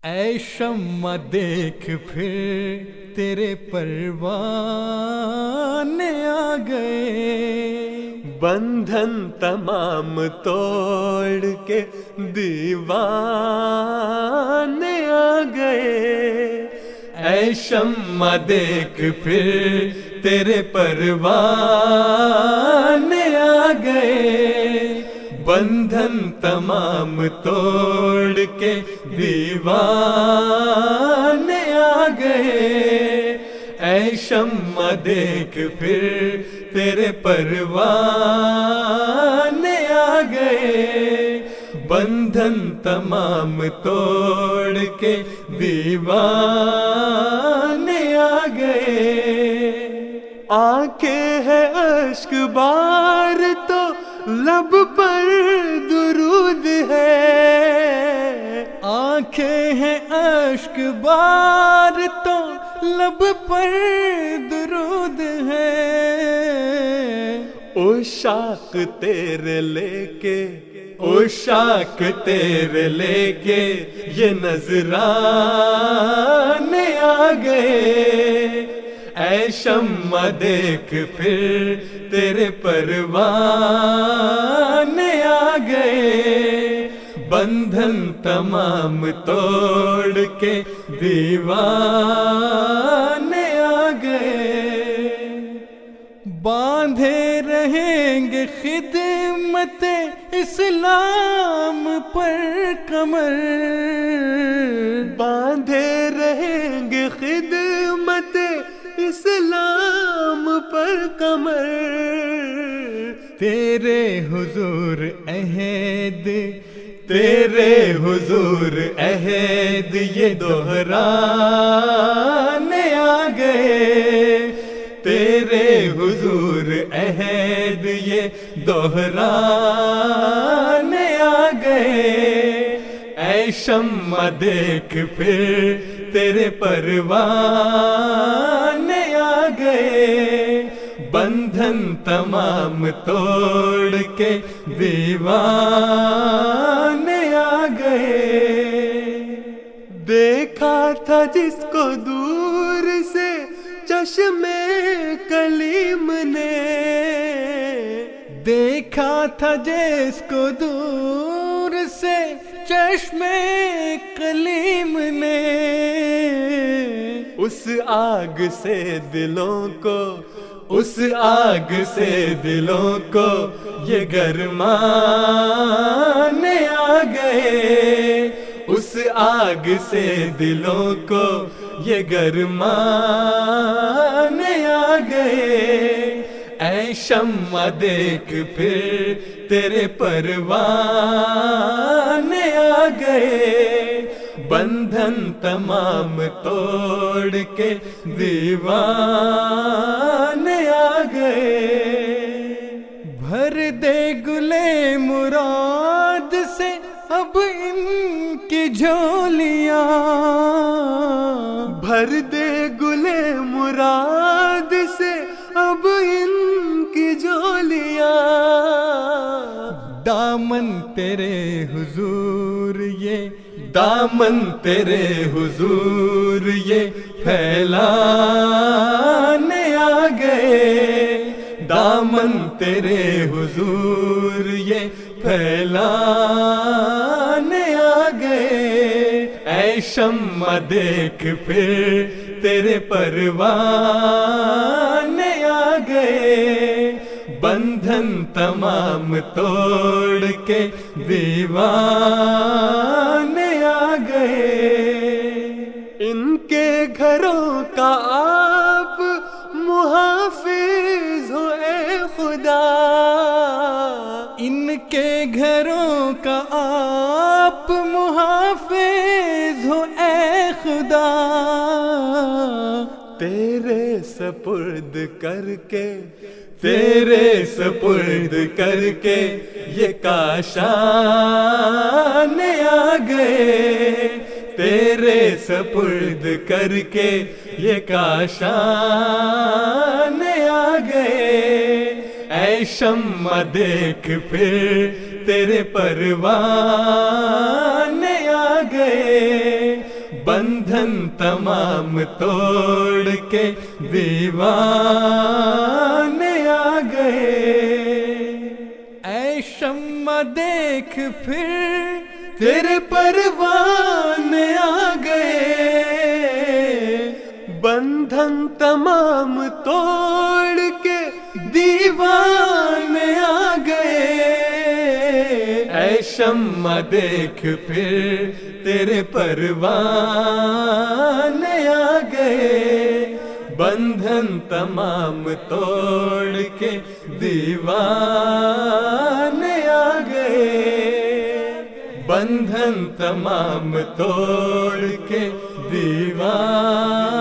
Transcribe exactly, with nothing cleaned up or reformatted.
اے شمع دیکھ پھر تیرے پروانے آ گئے، بندھن تمام توڑ کے دیوانے آ گئے۔ اے شمع دیکھ پھر تیرے پروانے آ گئے، بندھن تمام توڑ کے دیوانے آ گئے۔ اے شمع دیکھ پھر تیرے پروانے آ گئے، بندھن تمام توڑ کے دیوانے آ گئے۔ آنکھیں ہے اشک بار تو لب پر درود ہے، آنکھیں ہیں اشک بار تو لب پر درود ہے۔ عشاق تیرے لے کے عشاق تیرے لے کے یہ نذرانے آ گئے۔ اے شمع دیکھ پھر تیرے پروانے آ گئے، بندھن تمام توڑ کے دیوانے آ گئے۔ باندھے رہیں گے خدمت اسلام پر کمر، باندھے رہیں گے خدمت اسلام پر کمر۔ تیرے حضور عہد تیرے حضور عہد یہ دہرانے آ گئے، تیرے حضور عہد یہ دہرانے آ گئے۔ اے شمع دیکھ پھر تیرے پروانے آ گئے، بندھن تمام توڑ کے دیوانے آ گئے۔ دیکھا تھا جس کو دور سے چشم کلیم نے، دیکھا تھا جس کو دور سے چشم کلیم نے، اس آگ سے دلوں کو اس آگ سے دلوں کو یہ گرمانے آ گئے، اس آگ سے دلوں کو یہ گرمانے آ گئے۔ اے شمع دیکھ پھر تیرے پروانے آ گئے، بندھن تمام توڑ کے دیوانے آ گئے۔ بھر دے گلے مراد سے اب ان کی جھولیاں، بھر دے گلے مراد سے اب ان کی جھولیاں۔ دامن تیرے حضور یہ دامن تیرے حضور یہ پھیلانے آ گئے، دامن تیرے حضور یہ پھیلانے آ گئے۔ اے شمع دیکھ پھر تیرے پروانے آ گئے، بندھن تمام توڑ کے دیوانے آ گئے۔ ان کے گھروں کا آپ محافظ ہو اے خدا، ان کے گھروں کا آپ محافظ ہو اے خدا، تیرے سپرد کر کے تیرے سپرد کر کے یہ کاشانے آ گئے، تیرے سپرد کر کے یہ کاشانے آ گئے۔ اے شمع دیکھ پھر تیرے پروانے آ گئے، بندھن تمام توڑ کے دیوانے آ گئے. اے شمع دیکھ پھر تیرے پروانے آ گئے. بندھن تمام توڑ کے دیوانے آ گئے. اے شمع دیکھ پھر تیرے پروانے آ گئے. بندھن تمام توڑ کے دیوانے آ گئے. بندھن تمام توڑ کے دیوانے